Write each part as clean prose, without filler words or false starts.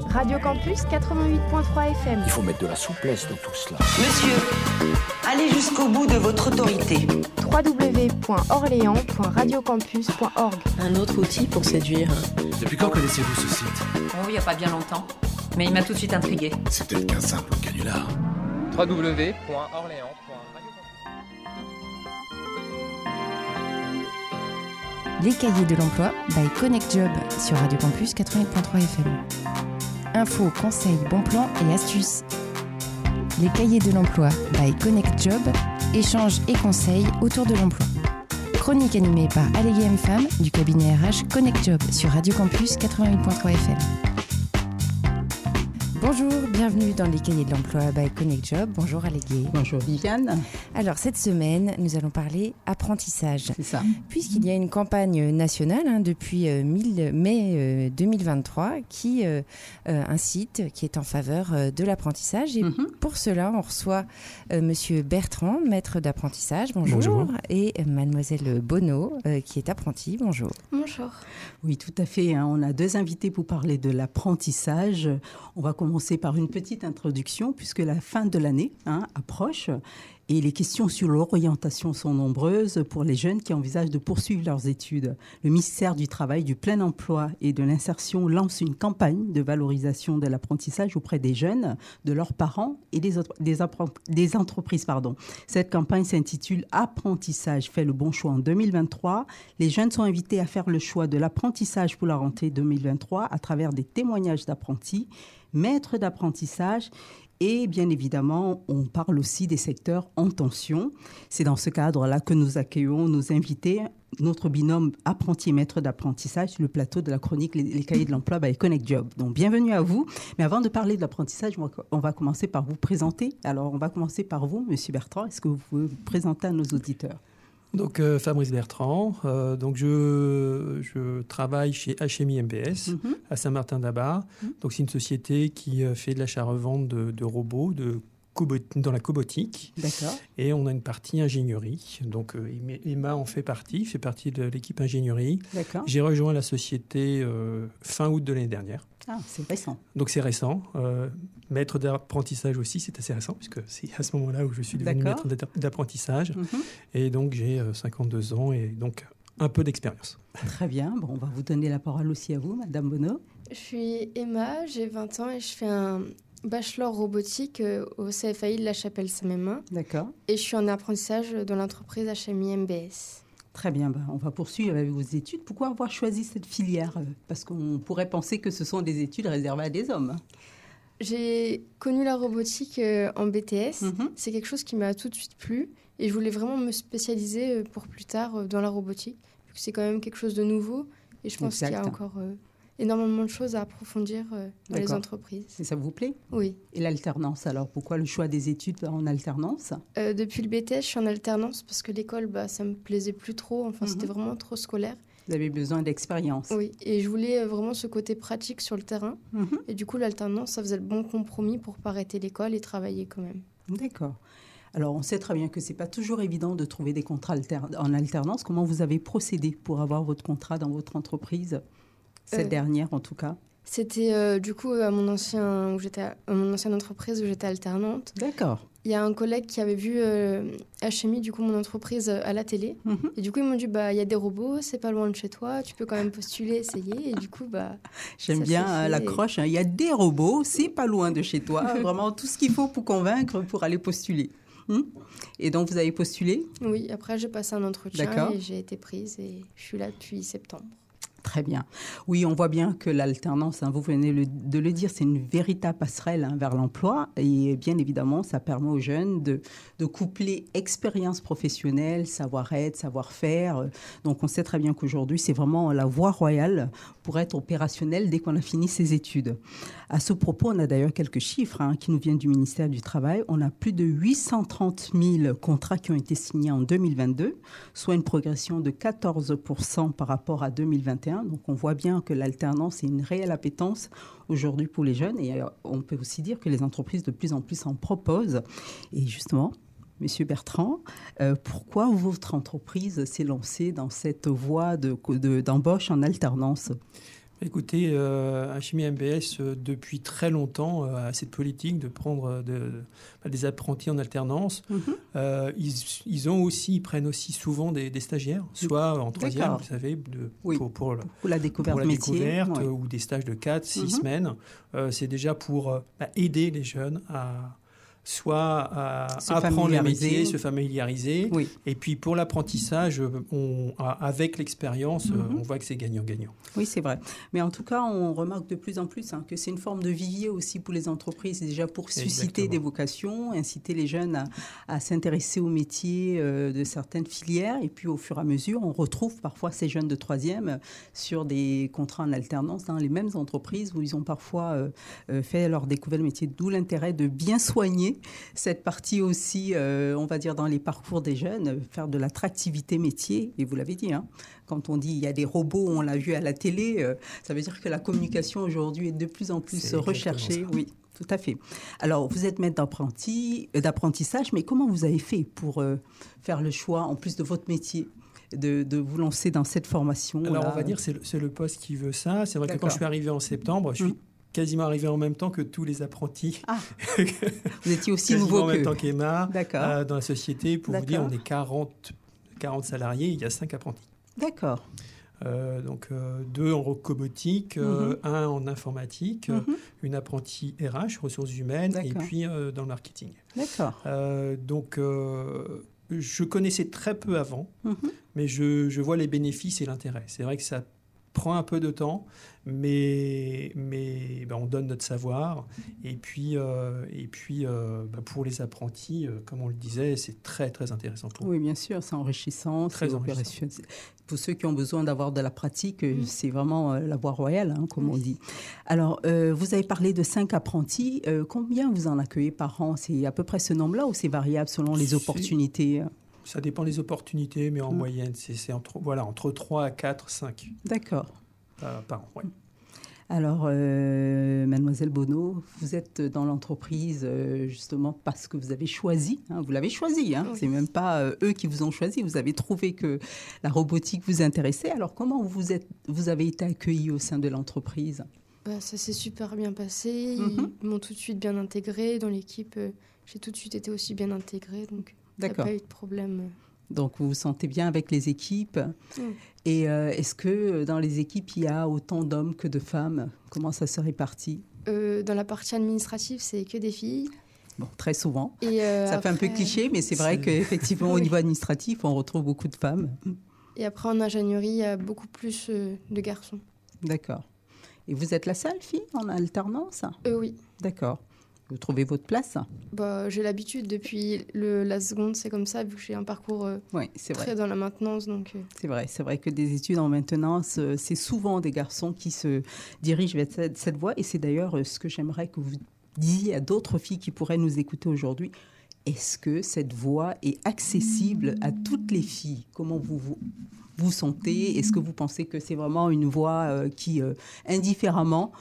Radio Campus 88.3 FM. Il faut mettre de la souplesse dans tout cela. Monsieur, allez jusqu'au bout de votre autorité. www.orléans.radiocampus.org. Un autre outil pour séduire. Depuis quand connaissez-vous ce site? Oh, il n'y a pas bien longtemps. Mais il m'a tout de suite intrigué. C'est peut-être qu'un simple canular. www.orléans.radiocampus. Les cahiers de l'emploi by Connect Job sur Radio Campus 88.3 FM. Infos, conseils, bons plans et astuces. Les cahiers de l'emploi by Connect Job, échanges et conseils autour de l'emploi. Chronique animée par Allégué M Femme du cabinet RH Connect Job sur Radio Campus 88.3 FM. Bonjour, bienvenue dans les cahiers de l'emploi by Connect Job. Bonjour Allégué. Bonjour Viviane. Alors cette semaine, nous allons parler apprentissage. C'est ça. Puisqu'il y a une campagne nationale depuis mai 2023 qui incite, qui est en faveur de l'apprentissage. Et pour cela, on reçoit Monsieur Bertrand, maître d'apprentissage. Bonjour. Et Mademoiselle Bonneau, qui est apprentie. Bonjour. Bonjour. Oui, tout à fait. On a deux invités pour parler de l'apprentissage. On va commencer par une petite introduction puisque la fin de l'année approche. Et les questions sur l'orientation sont nombreuses pour les jeunes qui envisagent de poursuivre leurs études. Le ministère du Travail, du Plein Emploi et de l'Insertion lance une campagne de valorisation de l'apprentissage auprès des jeunes, de leurs parents et des entreprises. Cette campagne s'intitule « Apprentissage fait le bon choix en 2023 ». Les jeunes sont invités à faire le choix de l'apprentissage pour la rentrée 2023 à travers des témoignages d'apprentis, maîtres d'apprentissage. Et bien évidemment, on parle aussi des secteurs en tension. C'est dans ce cadre-là que nous accueillons nos invités, notre binôme apprenti et maître d'apprentissage sur le plateau de la chronique Les cahiers de l'emploi by Connect Job. Donc, bienvenue à vous. Mais avant de parler de l'apprentissage, on va commencer par vous présenter. Alors, on va commencer par vous, Monsieur Bertrand. Est-ce que vous pouvez vous présenter à nos auditeurs ? Donc Fabrice Bertrand, je travaille chez HMI MBS à Saint-Martin-d'Abar. Donc c'est une société qui fait de l'achat-revente de robots dans la cobotique. D'accord. Et on a une partie ingénierie. Donc Emma en fait partie de l'équipe ingénierie. D'accord. J'ai rejoint la société fin août de l'année dernière. Ah, c'est récent. Donc c'est récent. Maître d'apprentissage aussi, c'est assez récent, puisque c'est à ce moment-là où je suis devenu maître d'apprentissage. Et donc j'ai 52 ans et donc un peu d'expérience. Très bien. Bon, on va vous donner la parole aussi à vous, Madame Bonneau. Je suis Emma, j'ai 20 ans et je fais un bachelor robotique au CFAI de La Chapelle-Saint-Mémin. D'accord. Et je suis en apprentissage dans l'entreprise HMI MBS. Très bien, on va poursuivre avec vos études. Pourquoi avoir choisi cette filière ? Parce qu'on pourrait penser que ce sont des études réservées à des hommes. J'ai connu la robotique en BTS. C'est quelque chose qui m'a tout de suite plu. Et je voulais vraiment me spécialiser pour plus tard dans la robotique. Parce que c'est quand même quelque chose de nouveau. Et je pense qu'il y a encore énormément de choses à approfondir dans les entreprises. Et ça vous plaît ? Oui. Et l'alternance, alors pourquoi le choix des études en alternance ? Depuis le BTS, je suis en alternance parce que l'école, ça me plaisait plus trop. Enfin, c'était vraiment trop scolaire. Vous avez besoin d'expérience. Oui, et je voulais vraiment ce côté pratique sur le terrain. Et du coup, l'alternance, ça faisait le bon compromis pour ne pas arrêter l'école et travailler quand même. D'accord. Alors, on sait très bien que ce n'est pas toujours évident de trouver des contrats en alternance. Comment vous avez procédé pour avoir votre contrat dans votre entreprise ? Cette dernière, en tout cas. C'était du coup à mon ancienne entreprise où j'étais alternante. D'accord. Il y a un collègue qui avait vu HMI, du coup mon entreprise, à la télé. Et du coup, ils m'ont dit, il y a des robots, c'est pas loin de chez toi, tu peux quand même postuler, essayer. Et du coup, j'aime bien l'accroche. Il y a des robots, c'est pas loin de chez toi. Vraiment tout ce qu'il faut pour convaincre, pour aller postuler. Et donc, vous avez postulé ? Oui, après j'ai passé un entretien. D'accord. Et j'ai été prise et je suis là depuis septembre. Très bien. Oui, on voit bien que l'alternance, vous venez de le dire, c'est une véritable passerelle vers l'emploi. Et bien évidemment, ça permet aux jeunes de coupler expérience professionnelle, savoir-être, savoir-faire. Donc, on sait très bien qu'aujourd'hui, c'est vraiment la voie royale pour être opérationnel dès qu'on a fini ses études. À ce propos, on a d'ailleurs quelques chiffres qui nous viennent du ministère du Travail. On a plus de 830 000 contrats qui ont été signés en 2022, soit une progression de 14% par rapport à 2021. Donc, on voit bien que l'alternance est une réelle appétence aujourd'hui pour les jeunes. Et on peut aussi dire que les entreprises de plus en plus en proposent. Et justement, Monsieur Bertrand, pourquoi votre entreprise s'est lancée dans cette voie d'embauche en alternance ? Écoutez, Chimie MBS, depuis très longtemps, a cette politique de prendre des apprentis en alternance. Ils prennent aussi souvent des stagiaires, soit en troisième, vous savez, pour la découverte, ou des stages de 4-6 semaines. C'est déjà pour aider les jeunes à apprendre les métiers, se familiariser. Oui. Et puis pour l'apprentissage, avec l'expérience, on voit que c'est gagnant-gagnant. Oui, c'est vrai. Mais en tout cas, on remarque de plus en plus que c'est une forme de vivier aussi pour les entreprises, déjà pour susciter des vocations, inciter les jeunes à s'intéresser aux métiers de certaines filières. Et puis au fur et à mesure, on retrouve parfois ces jeunes de troisième sur des contrats en alternance dans les mêmes entreprises où ils ont parfois fait leur découverte métier. D'où l'intérêt de bien soigner cette partie aussi, on va dire, dans les parcours des jeunes, faire de l'attractivité métier. Et vous l'avez dit, quand on dit il y a des robots, on l'a vu à la télé, ça veut dire que la communication aujourd'hui est de plus en plus recherchée. Oui, tout à fait. Alors, vous êtes maître d'apprentissage, mais comment vous avez fait pour faire le choix, en plus de votre métier, de vous lancer dans cette formation? Alors, on va dire que c'est le poste qui veut ça. C'est vrai que quand je suis arrivé en septembre, je suis quasiment arrivé en même temps que tous les apprentis. Ah, vous étiez aussi nouveau en même temps qu'Emma dans la société. Pour vous dire, on est 40 salariés, il y a 5 apprentis. D'accord. Donc 2 en robotique, 1 en informatique, une apprentie RH, ressources humaines, et puis dans le marketing. D'accord. Donc je connaissais très peu avant, mais je vois les bénéfices et l'intérêt. C'est vrai que ça prend un peu de temps, mais on donne notre savoir. Et puis pour les apprentis, comme on le disait, c'est très, très intéressant pour eux. Oui, bien sûr, c'est enrichissant. Très enrichissant. Pour ceux qui ont besoin d'avoir de la pratique, c'est vraiment la voie royale, comme on dit. Alors, vous avez parlé de 5 apprentis. Combien vous en accueillez par an? C'est à peu près ce nombre-là ou c'est variable selon les opportunités? Ça dépend des opportunités, mais en moyenne, c'est entre 3 à 4, 5. D'accord. Par an, oui. Alors, Mademoiselle Bonneau, vous êtes dans l'entreprise justement parce que vous avez choisi, vous l'avez choisi, oui. C'est même pas eux qui vous ont choisi, vous avez trouvé que la robotique vous intéressait. Alors, comment vous avez été accueillis au sein de l'entreprise? Ça s'est super bien passé, ils m'ont tout de suite bien intégrée dans l'équipe. J'ai tout de suite été aussi bien intégrée, donc il n'y a pas eu de problème. Donc, vous vous sentez bien avec les équipes. Et est-ce que dans les équipes, il y a autant d'hommes que de femmes? Comment ça se répartit? Dans la partie administrative, c'est que des filles. Bon, très souvent. Et ça fait un peu cliché, mais c'est vrai qu'effectivement, au niveau administratif, on retrouve beaucoup de femmes. Et après, en ingénierie, il y a beaucoup plus de garçons. D'accord. Et vous êtes la seule fille en alternance? Oui. D'accord. Vous trouvez votre place? J'ai l'habitude depuis la seconde, c'est comme ça, vu que j'ai un parcours très dans la maintenance. Donc, C'est vrai que des études en maintenance, c'est souvent des garçons qui se dirigent vers cette voie. Et c'est d'ailleurs ce que j'aimerais que vous disiez à d'autres filles qui pourraient nous écouter aujourd'hui. Est-ce que cette voie est accessible à toutes les filles? Comment vous sentez? Est-ce que vous pensez que c'est vraiment une voie qui, indifféremment,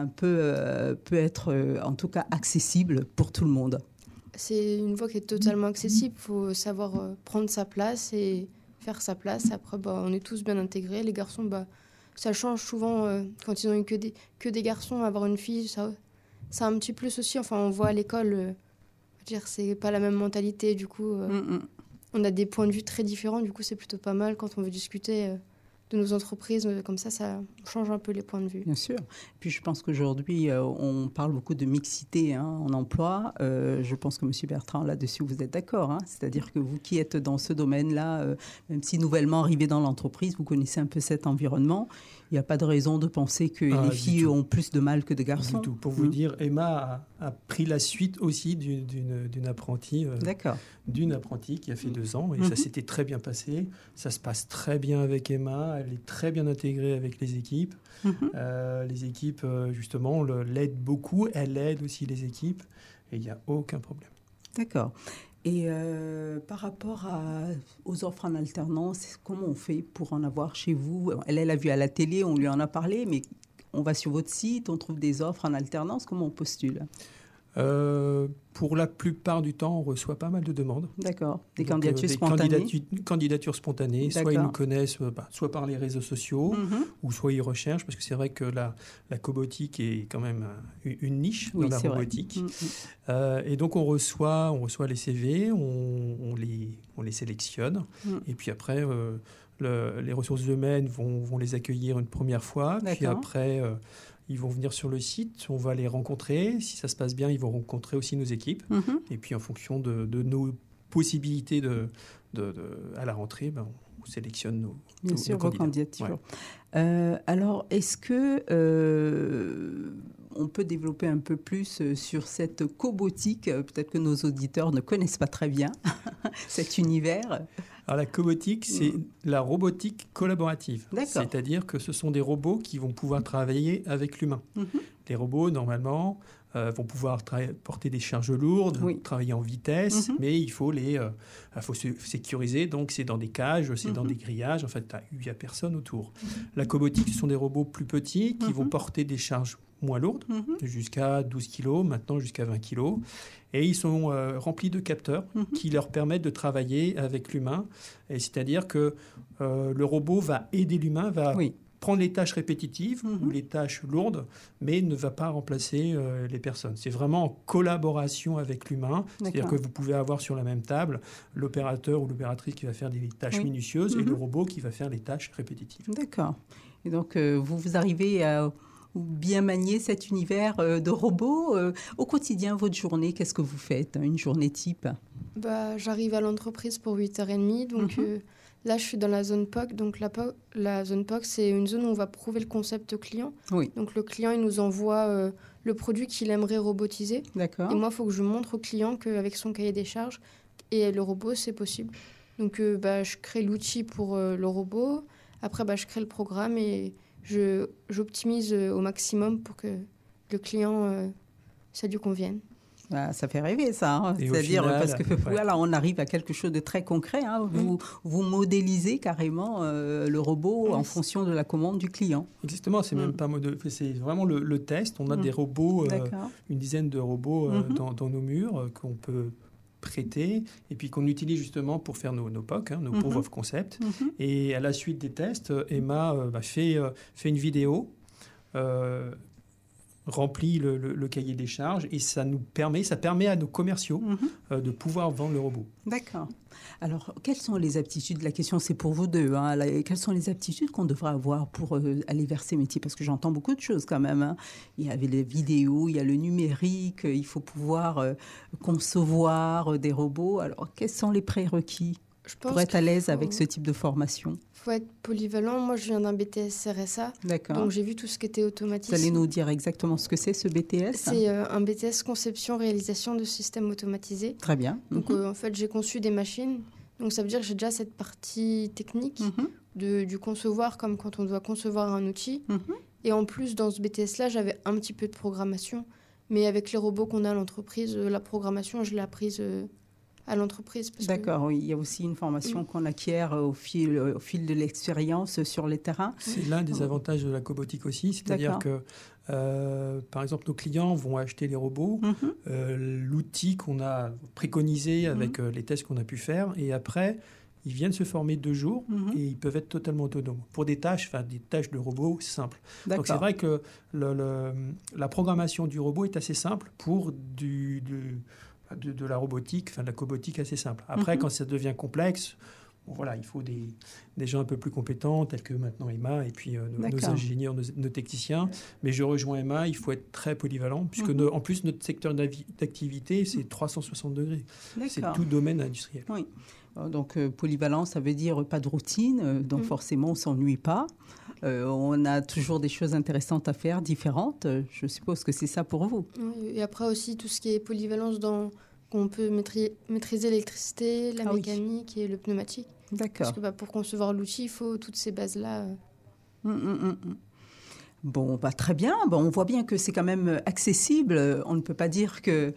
peut être en tout cas accessible pour tout le monde? C'est une voie qui est totalement accessible. Il faut savoir prendre sa place et faire sa place. Après, on est tous bien intégrés. Les garçons, ça change souvent. Quand ils ont eu que des garçons, avoir une fille, ça a un petit plus aussi. Enfin, on voit à l'école, c'est pas la même mentalité. Du coup, on a des points de vue très différents. Du coup, c'est plutôt pas mal quand on veut discuter de nos entreprises. Comme ça change un peu les points de vue. Bien sûr. Puis je pense qu'aujourd'hui, on parle beaucoup de mixité en emploi. Je pense que M. Bertrand, là-dessus, vous êtes d'accord. C'est-à-dire que vous qui êtes dans ce domaine-là, même si nouvellement arrivé dans l'entreprise, vous connaissez un peu cet environnement. Il n'y a pas de raison de penser que les filles ont plus de mal que de garçons. Du tout. Pour vous dire, Emma a pris la suite aussi d'une apprentie. D'accord. D'une apprentie qui a fait 2 ans. Et ça s'était très bien passé. Ça se passe très bien avec Emma. Elle est très bien intégrée avec les équipes. Les équipes, justement, l'aident beaucoup. Elle aide aussi les équipes. Et il n'y a aucun problème. D'accord. Et par rapport aux offres en alternance, comment on fait pour en avoir chez vous? Elle a vu à la télé, on lui en a parlé, mais on va sur votre site, on trouve des offres en alternance. Comment on postule? Pour la plupart du temps, on reçoit pas mal de demandes. D'accord. Des Donc, candidatures des spontanées. candidatures spontanées. D'accord. Soit ils nous connaissent, soit par les réseaux sociaux, ou soit ils recherchent, parce que c'est vrai que la cobotique est quand même une niche dans la robotique. Et donc on reçoit les CV, on les sélectionne, et puis après les ressources humaines vont les accueillir une première fois, puis après ils vont venir sur le site, on va les rencontrer. Si ça se passe bien, ils vont rencontrer aussi nos équipes. Et puis en fonction de nos possibilités à la rentrée, on sélectionne nos candidatures. Ouais. Alors, est-ce que on peut développer un peu plus sur cette cobotique? Peut-être que nos auditeurs ne connaissent pas très bien cet univers. Alors la cobotique, c'est la robotique collaborative. D'accord. C'est-à-dire que ce sont des robots qui vont pouvoir travailler avec l'humain. Les robots, normalement, vont pouvoir porter des charges lourdes, travailler en vitesse, mais il faut se sécuriser. Donc c'est dans des cages, c'est dans des grillages. En fait, il n'y a personne autour. La cobotique, ce sont des robots plus petits qui vont porter des charges moins lourdes, jusqu'à 12 kg, maintenant jusqu'à 20 kg. Et ils sont remplis de capteurs qui leur permettent de travailler avec l'humain. Et c'est-à-dire que le robot va aider l'humain, va prendre les tâches répétitives ou les tâches lourdes, mais ne va pas remplacer les personnes. C'est vraiment en collaboration avec l'humain. C'est-à-dire que vous pouvez avoir sur la même table l'opérateur ou l'opératrice qui va faire des tâches minutieuses et le robot qui va faire les tâches répétitives. D'accord. Et donc, vous arrivez à bien manier cet univers de robots. Au quotidien, votre journée, qu'est-ce que vous faites, une journée type? J'arrive à l'entreprise pour 8h30, donc là, je suis dans la zone POC. Donc la zone POC, c'est une zone où on va prouver le concept au client. Donc le client, il nous envoie le produit qu'il aimerait robotiser. D'accord. Et moi, il faut que je montre au client qu'avec son cahier des charges et le robot, c'est possible. Donc je crée l'outil pour le robot. Après, je crée le programme et j'optimise au maximum pour que le client, ça lui convienne. Ça fait rêver, ça. Hein. C'est-à-dire, parce que voilà, on arrive à quelque chose de très concret. Hein. Vous modélisez carrément le robot en fonction de la commande du client. Exactement, c'est même pas c'est vraiment le test. On a des robots, une dizaine de robots dans nos murs qu'on peut prêter et puis qu'on utilise justement pour faire nos POC, nos proof of concept. Et à la suite des tests, Emma fait une vidéo, remplit le cahier des charges et ça permet à nos commerciaux de pouvoir vendre le robot. D'accord. Alors, quelles sont les aptitudes? La question, c'est pour vous deux. Hein. Quelles sont les aptitudes qu'on devrait avoir pour aller vers ces métiers? Parce que j'entends beaucoup de choses quand même. Hein. Il y avait les vidéos, il y a le numérique, il faut pouvoir concevoir des robots. Alors, quels sont les prérequis pour être à l'aise avec ce type de formation? Il faut être polyvalent. Moi, je viens d'un BTS RSA. D'accord. Donc, j'ai vu tout ce qui était automatisme. Vous allez nous dire exactement ce que c'est, ce BTS? C'est un BTS conception-réalisation de systèmes automatisés. Très bien. Donc, en fait, j'ai conçu des machines. Donc, ça veut dire que j'ai déjà cette partie technique du concevoir, comme quand on doit concevoir un outil. Et en plus, dans ce BTS-là, j'avais un petit peu de programmation. Mais avec les robots qu'on a à l'entreprise, la programmation, je l'ai apprise à l'entreprise. D'accord, oui. Il y a aussi une formation qu'on acquiert au fil de l'expérience sur les terrains. C'est l'un des avantages de la cobotique aussi, c'est-à-dire que, par exemple, nos clients vont acheter les robots, l'outil qu'on a préconisé avec les tests qu'on a pu faire, et après, ils viennent se former 2 jours et ils peuvent être totalement autonomes pour des tâches de robot simples. D'accord. Donc c'est vrai que la programmation du robot est assez simple pour de la robotique, de la cobotique assez simple. Après, quand ça devient complexe, il faut des gens un peu plus compétents, tels que maintenant Emma, et puis nos ingénieurs, nos techniciens. Mais je rejoins Emma, il faut être très polyvalent, puisque en plus, notre secteur d'activité, c'est 360 degrés. C'est tout domaine industriel. Oui. Donc, polyvalent, ça veut dire pas de routine, donc forcément, on ne s'ennuie pas. On a toujours des choses intéressantes à faire, différentes. Je suppose que c'est ça pour vous. Oui, et après aussi, tout ce qui est polyvalence qu'on peut maîtriser l'électricité, la mécanique et le pneumatique. D'accord. Parce que pour concevoir l'outil, il faut toutes ces bases-là. Bon, très bien. On voit bien que c'est quand même accessible. On ne peut pas dire que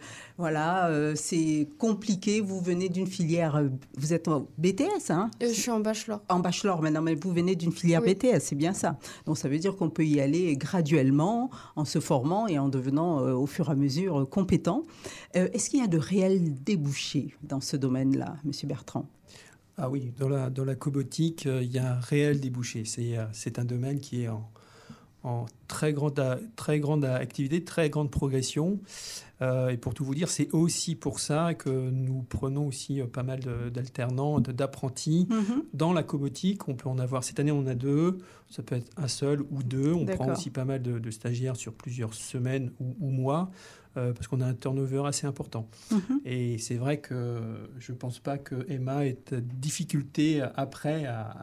c'est compliqué. Vous venez d'une filière, vous êtes en BTS, hein? Je suis en bachelor. En bachelor maintenant, mais vous venez d'une filière BTS, c'est bien ça. Donc ça veut dire qu'on peut y aller graduellement, en se formant et en devenant au fur et à mesure compétent. Est-ce qu'il y a de réels débouchés dans ce domaine-là, Monsieur Bertrand? Ah oui, dans la cobotique, il y a un réel débouché. C'est un domaine qui est en très grande activité, très grande progression. Et pour tout vous dire, c'est aussi pour ça que nous prenons aussi pas mal d'alternants, d'apprentis dans la cobotique. On peut en avoir, cette année on a 2, ça peut être un seul ou 2. On prend aussi pas mal de stagiaires sur plusieurs semaines ou mois, parce qu'on a un turnover assez important. Et c'est vrai que je ne pense pas que Emma ait de difficulté après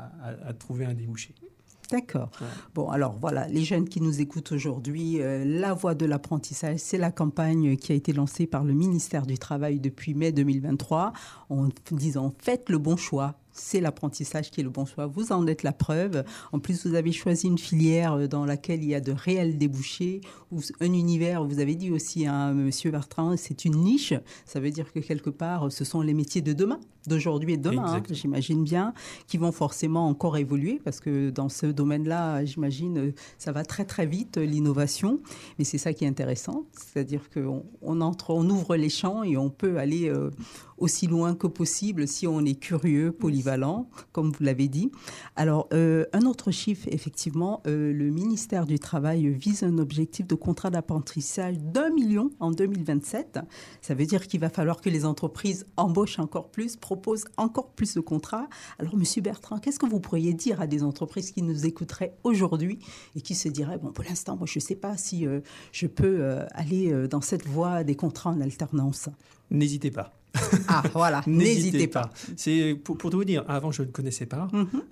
à trouver un débouché. D'accord. Ouais. Bon, alors voilà, les jeunes qui nous écoutent aujourd'hui, la voie de l'apprentissage, c'est la campagne qui a été lancée par le ministère du Travail depuis mai 2023 en disant « Faites le bon choix ». C'est l'apprentissage qui est le bon choix. Vous en êtes la preuve. En plus, vous avez choisi une filière dans laquelle il y a de réels débouchés, ou un univers, vous avez dit aussi, hein, Monsieur Bertrand, c'est une niche. Ça veut dire que quelque part, ce sont les métiers de demain, d'aujourd'hui et de demain, hein, j'imagine bien, qui vont forcément encore évoluer, parce que dans ce domaine-là, j'imagine, ça va très très vite, l'innovation. Mais c'est ça qui est intéressant, c'est-à-dire qu'on on ouvre les champs et on peut aller aussi loin que possible si on est curieux, polyvalent, comme vous l'avez dit. Alors, un autre chiffre, effectivement, le ministère du Travail vise un objectif de contrat d'apprentissage d'1 million en 2027. Ça veut dire qu'il va falloir que les entreprises embauchent encore plus, proposent encore plus de contrats. Alors, Monsieur Bertrand, qu'est-ce que vous pourriez dire à des entreprises qui nous écouteraient aujourd'hui et qui se diraient, bon, pour l'instant, moi, je ne sais pas si je peux aller dans cette voie des contrats en alternance? N'hésitez pas. Ah, voilà, n'hésitez pas. C'est pour tout vous dire, avant, je ne connaissais pas.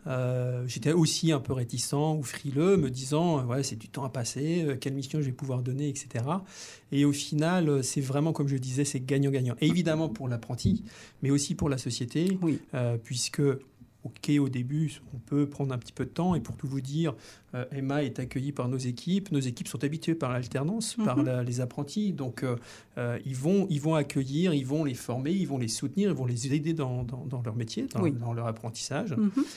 J'étais aussi un peu réticent ou frileux, me disant, ouais, c'est du temps à passer, quelle mission je vais pouvoir donner, etc. Et au final, c'est vraiment, comme je disais, c'est gagnant-gagnant. Et évidemment pour l'apprenti, mais aussi pour la société, puisque... OK, au début, on peut prendre un petit peu de temps. Et pour tout vous dire, Emma est accueillie par nos équipes. Nos équipes sont habituées par l'alternance, par les apprentis. Donc, ils vont accueillir, ils vont les former, ils vont les soutenir, ils vont les aider dans leur métier, dans leur apprentissage.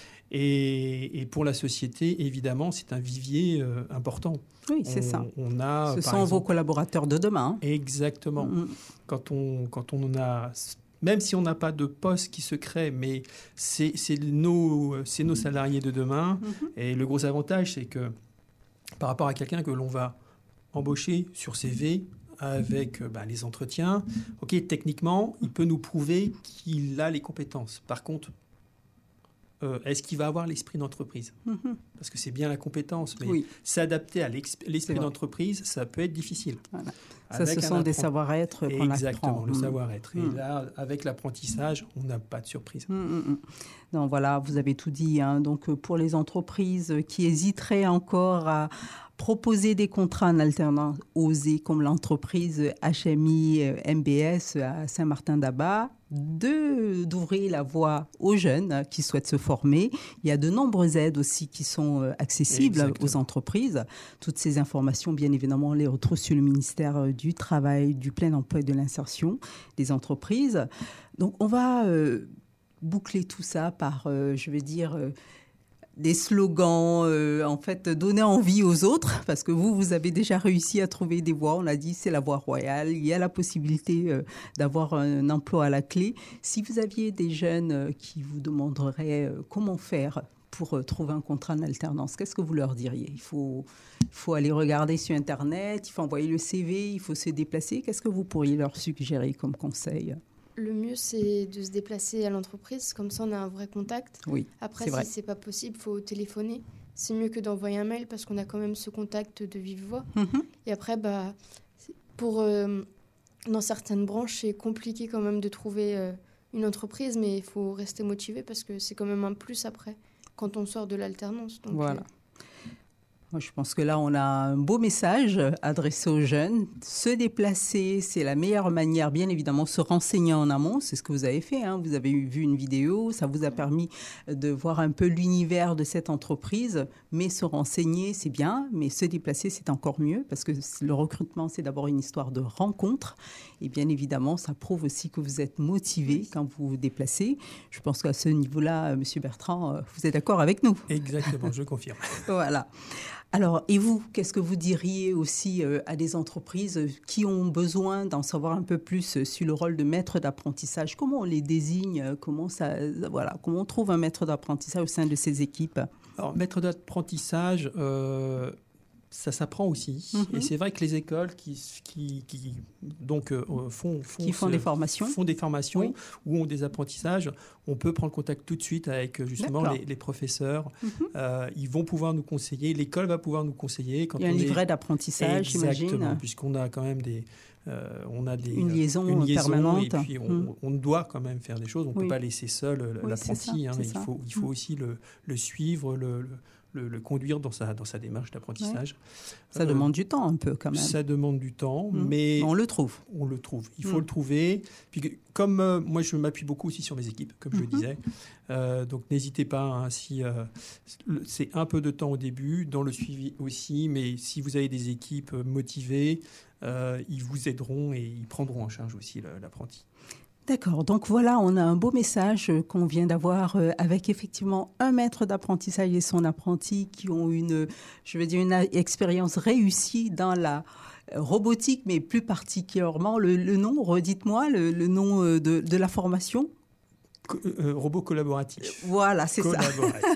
Et pour la société, évidemment, c'est un vivier important. Oui, c'est ça. Ce sont vos collaborateurs de demain. Exactement. Quand on a... Même si on n'a pas de poste qui se crée, mais c'est nos salariés de demain. Et le gros avantage, c'est que par rapport à quelqu'un que l'on va embaucher sur CV avec les entretiens, OK, techniquement, il peut nous prouver qu'il a les compétences. Par contre, est-ce qu'il va avoir l'esprit d'entreprise? Parce que c'est bien la compétence, mais s'adapter à l'esprit d'entreprise, ça peut être difficile. Voilà. Ça, ce sont des savoir-être qu'on apprend. Exactement, le savoir-être. Et là, avec l'apprentissage, on n'a pas de surprise. Donc voilà, vous avez tout dit. Hein. Donc pour les entreprises qui hésiteraient encore à proposer des contrats en alternance, osez, comme l'entreprise HMI MBS à Saint-Martin-d'Abat, d'ouvrir la voie aux jeunes qui souhaitent se former. Il y a de nombreuses aides aussi qui sont accessibles aux entreprises. Toutes ces informations, bien évidemment, on les retrouve sur le ministère du Travail, du Plein Emploi et de l'Insertion des entreprises. Donc, on va boucler tout ça par, des slogans, en fait, donner envie aux autres, parce que vous avez déjà réussi à trouver des voies. On l'a dit, c'est la voie royale. Il y a la possibilité d'avoir un emploi à la clé. Si vous aviez des jeunes qui vous demanderaient comment faire pour trouver un contrat en alternance, qu'est-ce que vous leur diriez? Il faut aller regarder sur Internet, il faut envoyer le CV, il faut se déplacer. Qu'est-ce que vous pourriez leur suggérer comme conseil? Le mieux, c'est de se déplacer à l'entreprise. Comme ça, on a un vrai contact. Oui, après, si ce n'est pas possible, il faut téléphoner. C'est mieux que d'envoyer un mail parce qu'on a quand même ce contact de vive voix. Et après, dans certaines branches, c'est compliqué quand même de trouver une entreprise, mais il faut rester motivé parce que c'est quand même un plus après, quand on sort de l'alternance. Donc, voilà. Moi, je pense que là, on a un beau message adressé aux jeunes. Se déplacer, c'est la meilleure manière, bien évidemment, se renseigner en amont. C'est ce que vous avez fait. Vous avez vu une vidéo, ça vous a permis de voir un peu l'univers de cette entreprise. Mais se renseigner, c'est bien, mais se déplacer, c'est encore mieux parce que le recrutement, c'est d'abord une histoire de rencontre. Et bien évidemment, ça prouve aussi que vous êtes motivé quand vous vous déplacez. Je pense qu'à ce niveau-là, M. Bertrand, vous êtes d'accord avec nous? Exactement, je confirme. Voilà. Alors, et vous, qu'est-ce que vous diriez aussi à des entreprises qui ont besoin d'en savoir un peu plus sur le rôle de maître d'apprentissage? Comment on les désigne? Comment on trouve un maître d'apprentissage au sein de ces équipes? Alors, maître d'apprentissage, ça s'apprend aussi. Et c'est vrai que les écoles qui font des formations oui. ou ont des apprentissages, on peut prendre contact tout de suite avec justement les professeurs. Ils vont pouvoir nous conseiller. L'école va pouvoir nous conseiller. Quand il y a un livret d'apprentissage, j'imagine. Exactement, puisqu'on a quand même une liaison permanente. Et puis on doit quand même faire des choses. On ne peut pas laisser seul l'apprenti. Il faut aussi le suivre, le conduire dans sa démarche d'apprentissage. Ça demande du temps un peu quand même. Ça demande du temps, mais on le trouve. On le trouve. Il faut le trouver. Puis comme moi, je m'appuie beaucoup aussi sur mes équipes, comme je le disais. Donc n'hésitez pas. C'est un peu de temps au début, dans le suivi aussi, mais si vous avez des équipes motivées, ils vous aideront et ils prendront en charge aussi l'apprenti. D'accord, donc voilà, on a un beau message qu'on vient d'avoir avec effectivement un maître d'apprentissage et son apprenti qui ont une expérience réussie dans la robotique, mais plus particulièrement le nom, redites-moi le nom de la formation. Robot collaboratif. Voilà, c'est ça.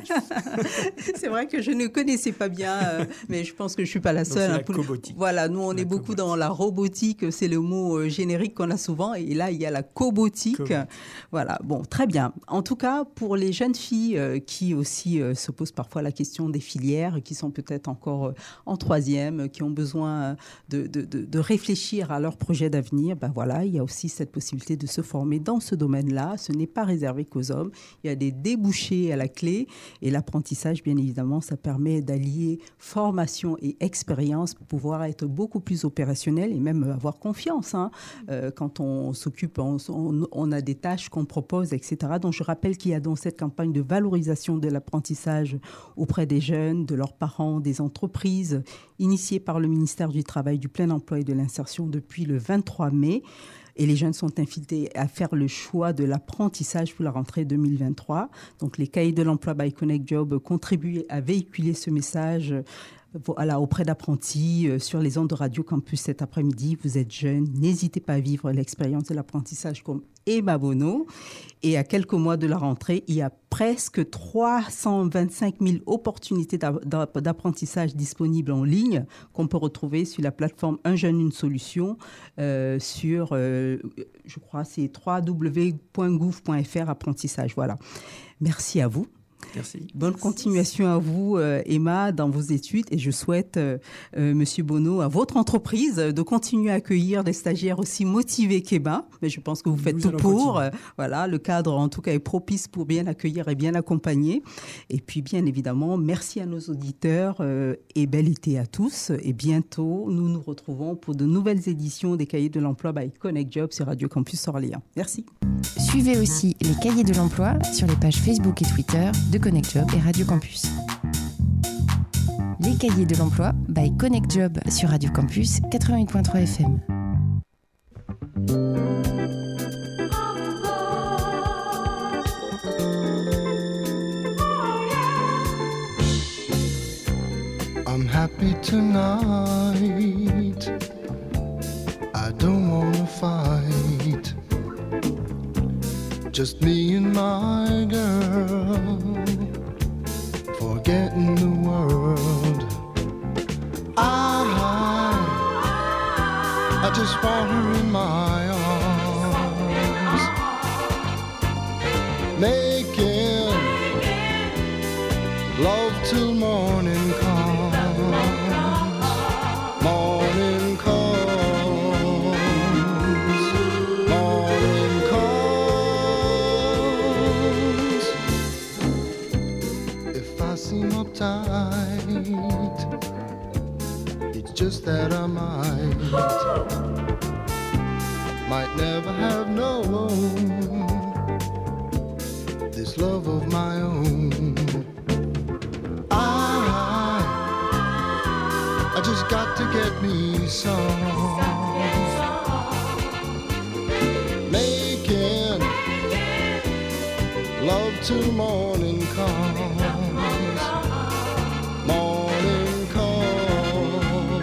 C'est vrai que je ne connaissais pas bien, mais je pense que je ne suis pas la seule. Donc c'est la cobotique. Voilà, nous, on est beaucoup dans la robotique. C'est le mot générique qu'on a souvent. Et là, il y a la cobotique. Voilà, bon, très bien. En tout cas, pour les jeunes filles qui aussi se posent parfois la question des filières, qui sont peut-être encore en troisième, qui ont besoin de réfléchir à leur projet d'avenir, ben voilà, il y a aussi cette possibilité de se former dans ce domaine-là. Ce n'est pas réservé qu'aux hommes. Il y a des débouchés à la clé et l'apprentissage, bien évidemment, ça permet d'allier formation et expérience pour pouvoir être beaucoup plus opérationnel et même avoir confiance. Quand on s'occupe, on a des tâches qu'on propose, etc. Donc, je rappelle qu'il y a dans cette campagne de valorisation de l'apprentissage auprès des jeunes, de leurs parents, des entreprises, initiée par le ministère du Travail, du Plein Emploi et de l'Insertion depuis le 23 mai. Et les jeunes sont invités à faire le choix de l'apprentissage pour la rentrée 2023. Donc, les cahiers de l'emploi by Connect Job contribuent à véhiculer ce message auprès d'apprentis sur les ondes de Radio Campus cet après-midi. Vous êtes jeunes, n'hésitez pas à vivre l'expérience de l'apprentissage comme Emma Bonneau. Et à quelques mois de la rentrée, il y a presque 325 000 opportunités d'apprentissage disponibles en ligne qu'on peut retrouver sur la plateforme Un jeune, une solution sur, je crois, c'est www.gouv.fr apprentissage. Voilà. Merci à vous. Merci. Bonne continuation à vous, Emma, dans vos études. Et je souhaite, Monsieur Bonneau, à votre entreprise de continuer à accueillir des stagiaires aussi motivés qu'Emma. Mais je pense que vous faites tout pour. Voilà, le cadre, en tout cas, est propice pour bien accueillir et bien accompagner. Et puis, bien évidemment, merci à nos auditeurs et bel été à tous. Et bientôt, nous nous retrouvons pour de nouvelles éditions des Cahiers de l'Emploi by Connect Job sur Radio Campus Orléans. Merci. Suivez aussi les Cahiers de l'Emploi sur les pages Facebook et Twitter de Connect Job et Radio Campus. Les Cahiers de l'Emploi by Connect Job sur Radio Campus 88.3 FM. I'm happy tonight. I don't wanna fight. Just me and my girl, forgetting the world. I just want her in my arms, making love till morning comes. Morning comes, morning comes. If I seem uptight, might never have known this love of my own. I just got to get me some. Making love till morning comes. Morning comes.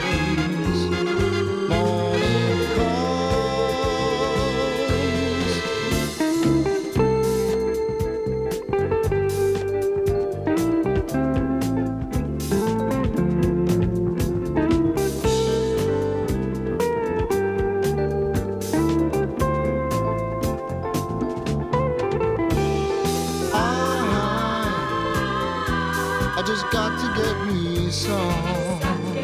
Morning I just got to get me some.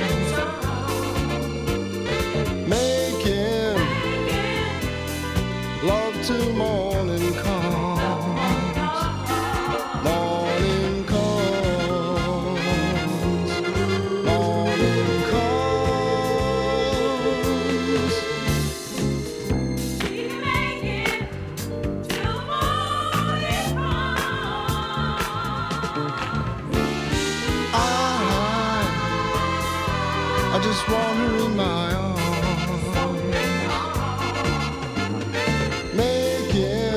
Making love till morning comes. Morning comes. Morning comes. I just want her in my arms, making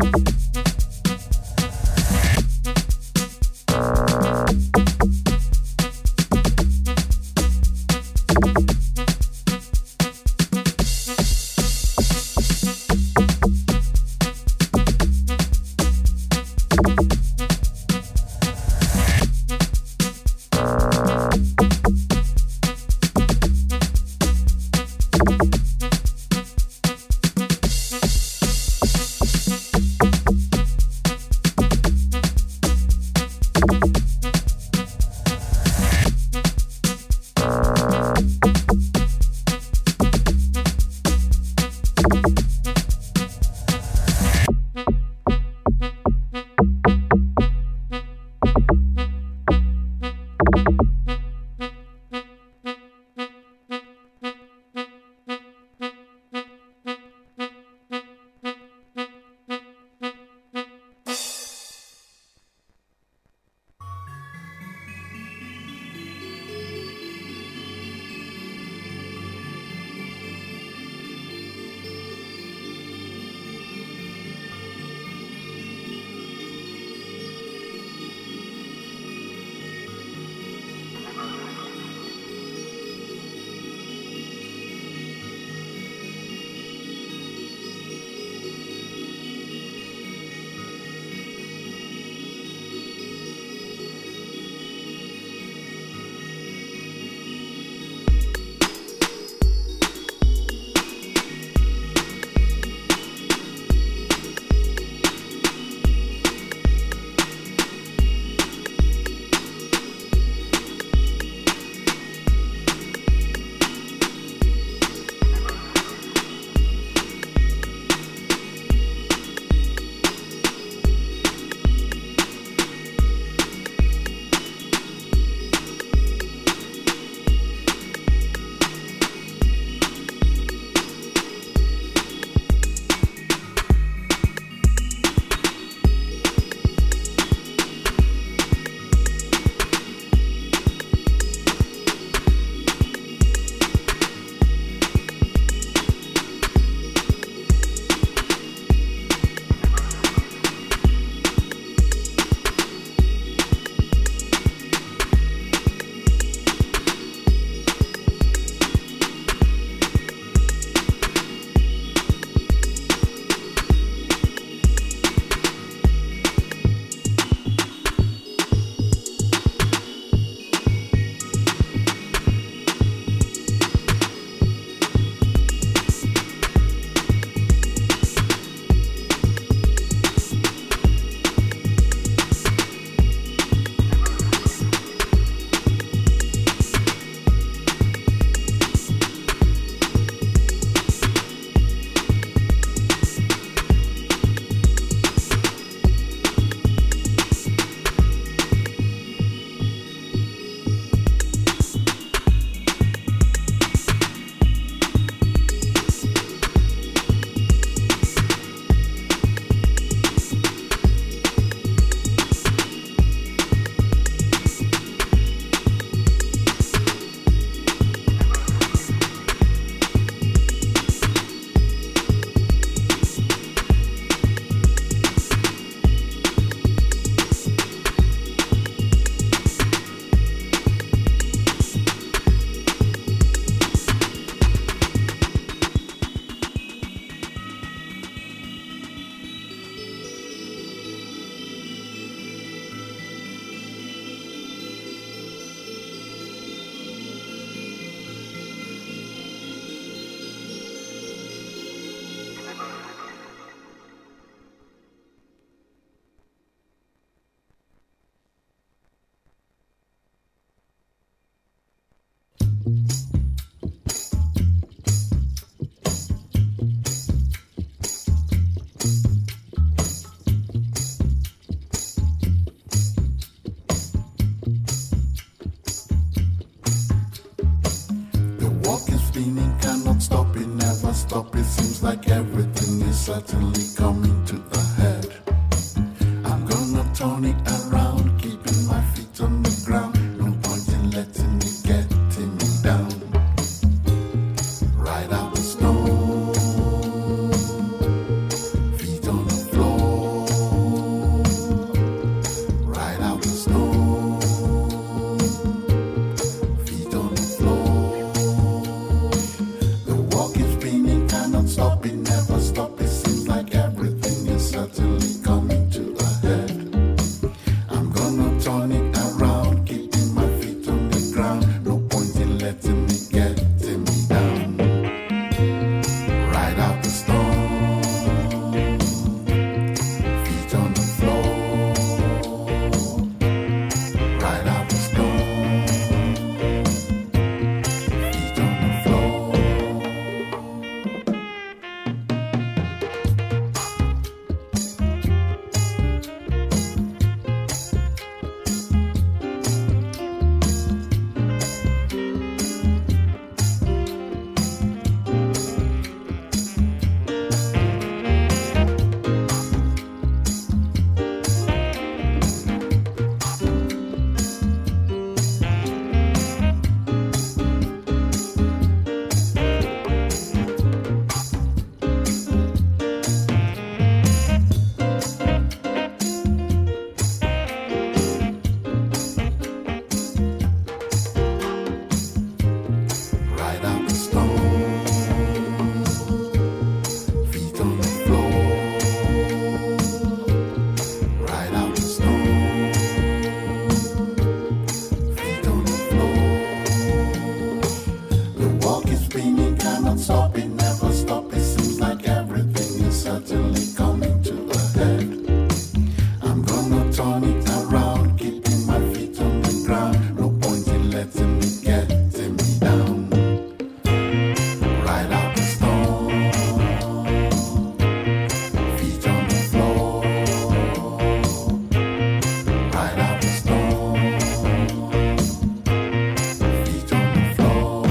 stop, it seems like everything is certainly coming to a head. I'm gonna turn it around, keeping my feet on the ground. No point in letting it get me down. Ride out the snow, feet on the floor. certainly coming to a head. I'm gonna turn it around, keeping my feet on the ground. No point in letting me get me down. Ride out the storm, feet on the floor. Ride out the storm, feet on the floor. Ride out the storm, feet on the floor. Ride out the storm, feet on the floor. The walk is spinning, cannot stop it, never stop. It seems like everything is certainly coming to a head. I'm gonna turn it around, keeping my feet on the ground. No point in letting me get me down. Ride out the storm, feet on the floor. Ride out the storm, feet on the floor.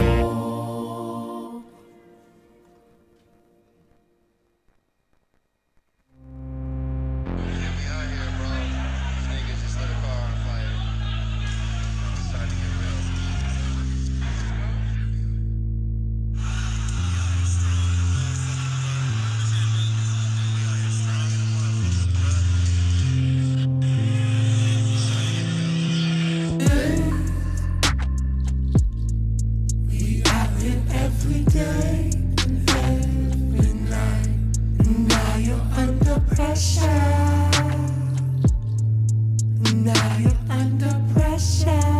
We out here every day and every night. Now you're under pressure. Now you're under pressure.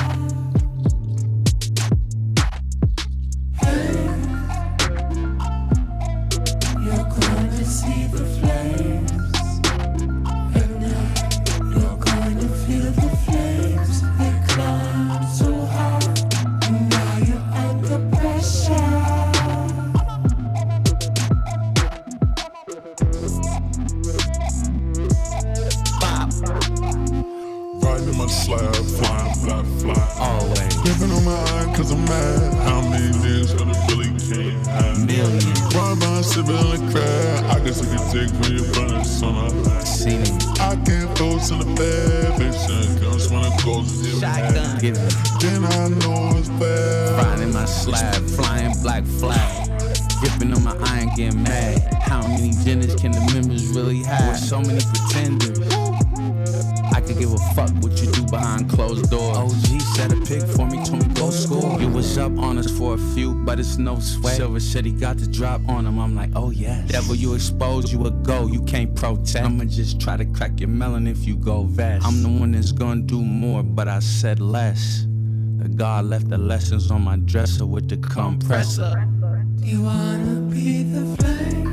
Hey, you're going to see the flames. At night, you're going to feel the flames. They climb so high. Now you're under pressure. Riding in my slab, flying, fly. Always. Gripping on my eye cause I'm mad. How many niggas that I really can't have? Millions. Ride by, sipping on the crab. I guess I can take when you're burning sun up. Seen it. I can't focus in the bed. Bitch, guns when I go to the Shotgun. Then I know it's bad. Riding in my slab, flying black flag. Gripping on my iron, getting mad. How many dinners can the members really have? With so many pretenders. I could give a fuck what you do behind closed doors. OG set a pic for me, told me go score. You was up on us for a few, but it's no sweat. Silver said he got the drop on him, I'm like, oh yes. Devil, you exposed, you a go, you can't protest. I'ma just try to crack your melon if you go vest. I'm the one that's gonna do more, but I said less. The God left the lessons on my dresser with the compressor. You wanna be the flame.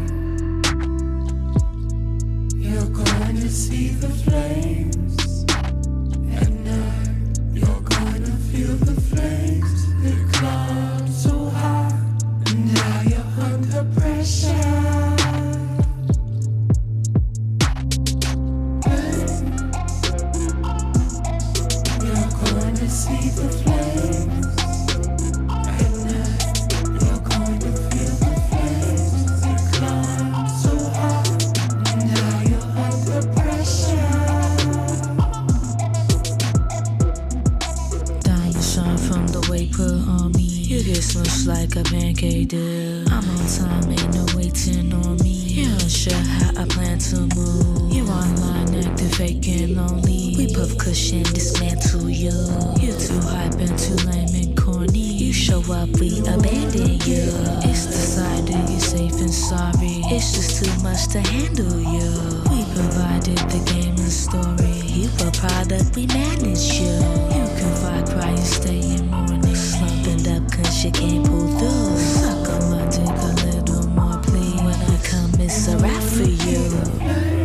You're going to see the flames. At night, you're going to feel the flames. They climb so high, and now you're under pressure. You're going to see the flames. At night, you're going to feel the flames. They climb so high, and now you're under pressure. Dying shine from the way put on me. You get smushed like a pancake deal. I'm on time, ain't no waiting on me. You're unsure how I plan to move. You online acting fake and lonely. We puff cushion, dismantle you. You're too hype and too lame and corny. You show up, we abandon you. It's decided you're safe and sorry. It's just too much to handle you. We the story. You a product, we manage you. You can fight crying, stay in morning. Slumping up cause you can't pull through. Suck on my dick a little more, please. When I come, it's a wrap for you.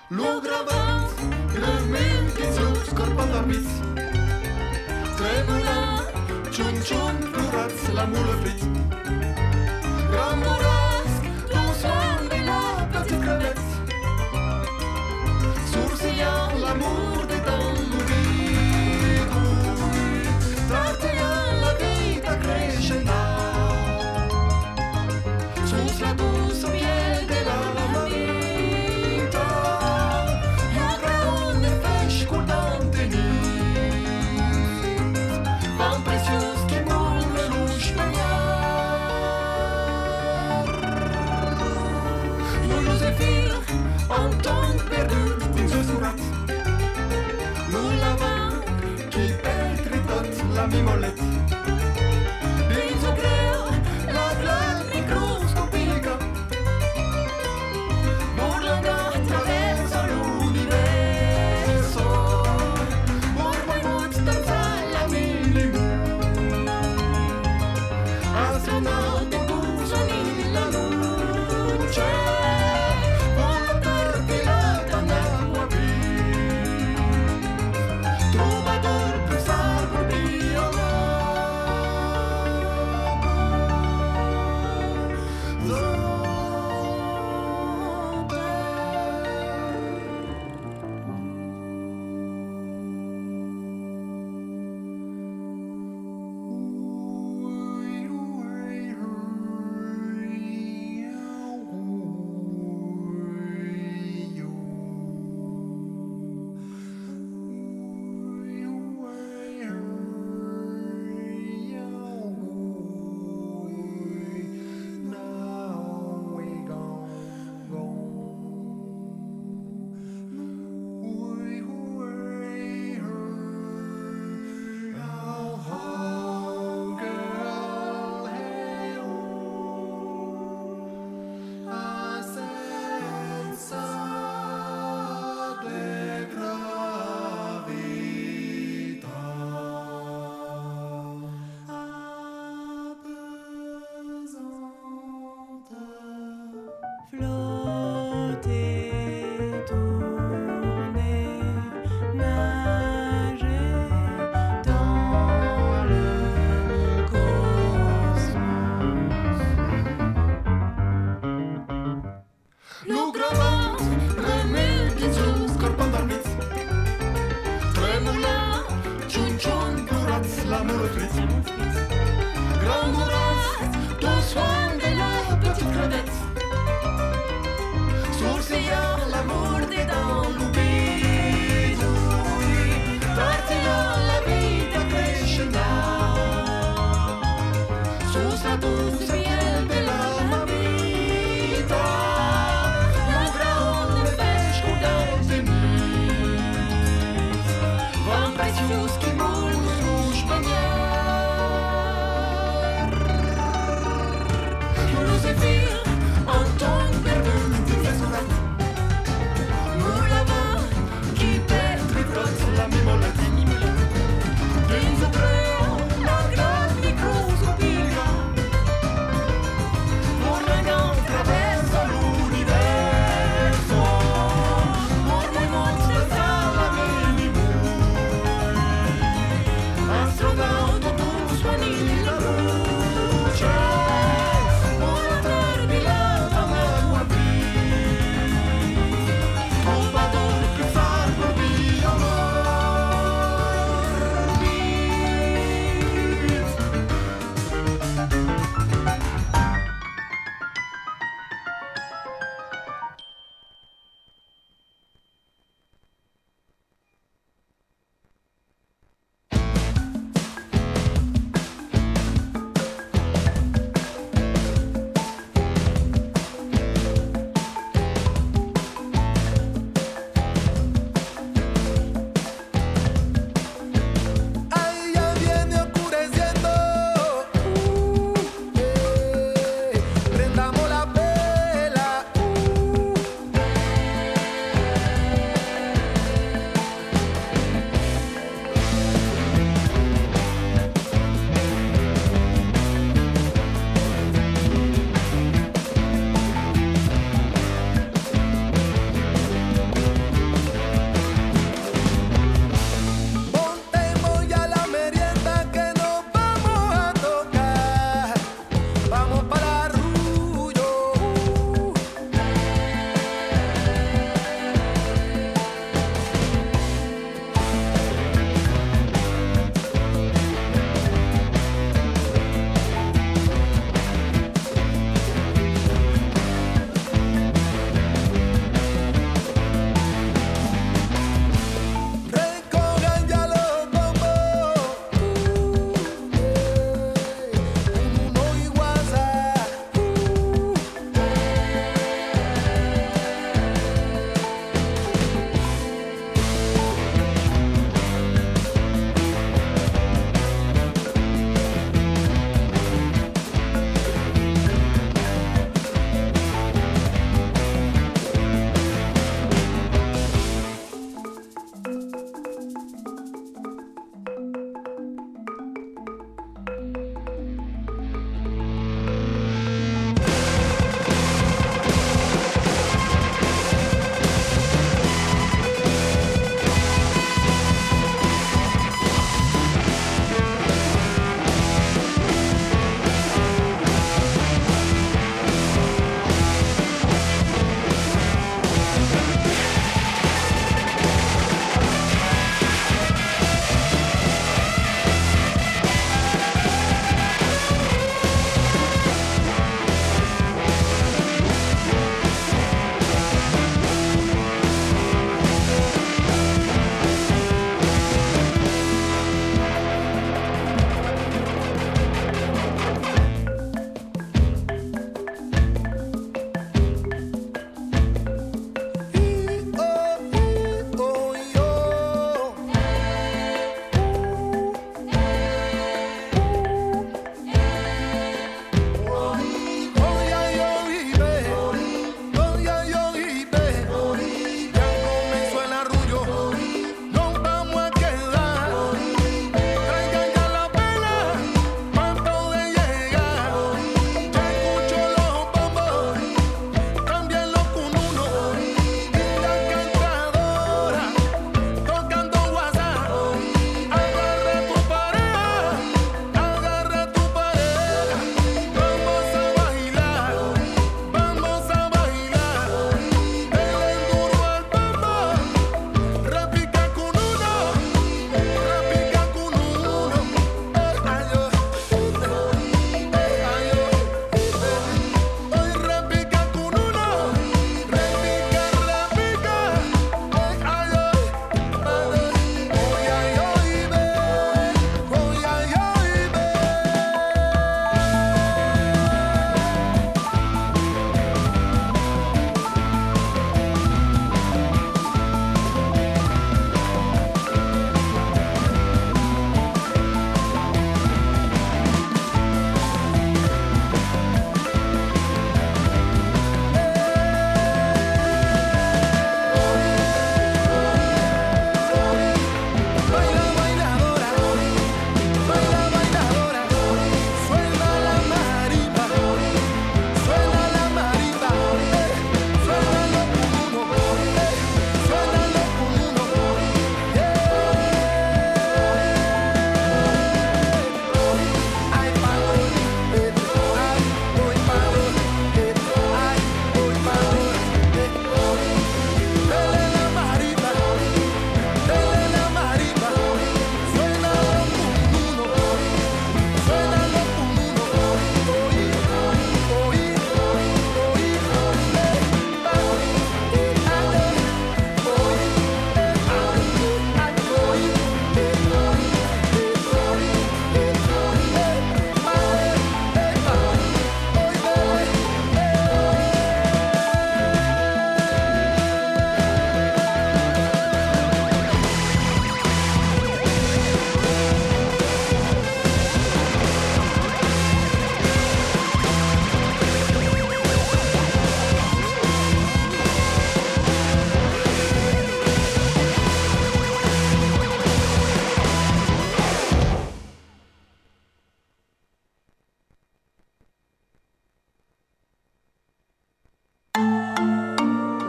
L'eau gravante, le mille qui souffle, scorpant dormis. Tremulant, tchun tchun, plurați la mulă friți. Grand morasc, ton soin de la petite crevette. Sourcillant l'amour des temps d'oubli. Tartillant la vita crescenda. Sus la douce miel de la vita. Io graone fești curtante nit. Van precios qui mourent rouge peignoir. Nous Joséphine, en temps perdu dins un surat. Nous l'avant qui pertritot la mimolette. Dins un greu, la glande microscopica. Burlando attraverso l'universo. Ormai molti danza la minimo. Astronauti usano la luce. Volontari pilota nell'acqua viva. Troubadour più salvo biologico.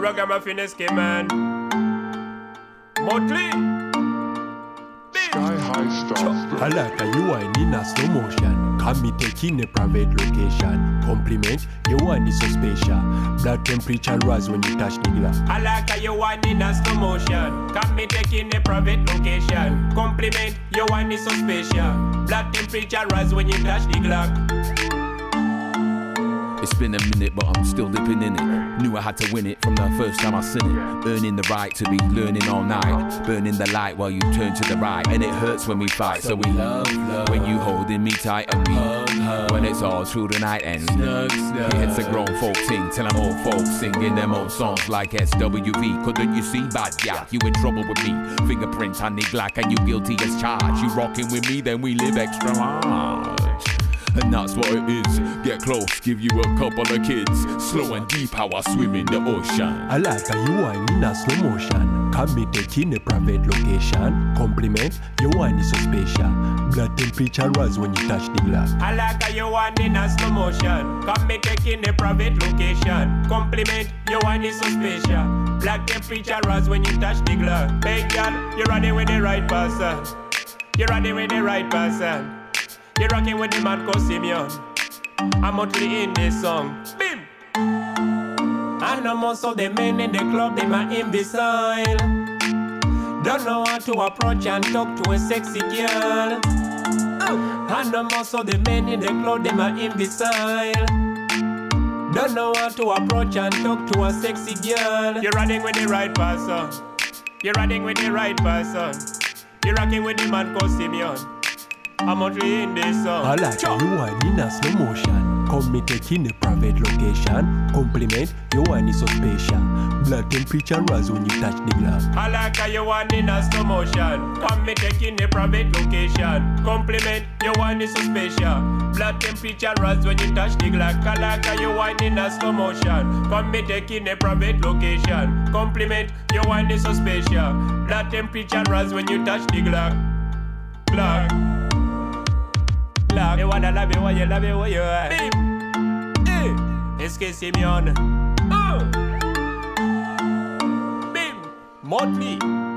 ragamuffin escape man. Motley. Sky high stuff. I like how you wine in a slow motion. Come me take in a private location. Compliment, your wine is so special. Blood temperature rise when you touch the glass. I like how you wine in a slow motion. Come me take in a private location. Compliment, your wine is so special. Blood temperature rise when you touch the Glock. It's been a minute, but I'm still dipping in it. Knew I had to win it from the first time I seen it. Earning the right to be learning all night. Burning the light while you turn to the right. And it hurts when we fight, so we love. When you holding me tight and we hug. When it's all through the night and snug. Yeah, it's a grown folk thing, till I'm old folks singing them old songs like SWV. Couldn't you see, bad yeah, you in trouble with me. Fingerprint on the Glock and you guilty as charged. You rocking with me, then we live extra large. And that's what it is. Get close, give you a couple of kids. Slow and deep how I swim in the ocean. I like how you wine in a slow motion. Come me take in a private location. Compliment, your wine is so special. Blood temperature rise when you touch the glass. I like how you wine in a slow motion. Come me take in a private location. Compliment, your wine is so special. Blood temperature rise when you touch the glass. Hey girl, you're running with the right person. You're running with the right person. You're rocking with the man called Simeon. I'm Motley in this song. Bim! I know most of the men in the club, they my imbecile. Don't know how to approach and talk to a sexy girl. I know most of the men in the club, they my imbecile. Don't know how to approach and talk to a sexy girl. You're running with the right person. You're running with the right person. You're rocking with the man called Simeon. I'm Motley in this song. I like how you wine in a slow motion. Come me take in a private location. Compliment, your wine is so special. Blood temperature rise when you touch the glass. I like how you wine in a slow motion. Come me take in a private location. Compliment, your wine is so special. Blood temperature rise when you touch the glass. I like how you wine in a slow motion. Come me take in a private location. Compliment, your wine is so special. Blood temperature rise when you touch the glass. Glass. You wanna love you, you love you, you are. Bim! Est-ce que Simeon? Bim! Motley!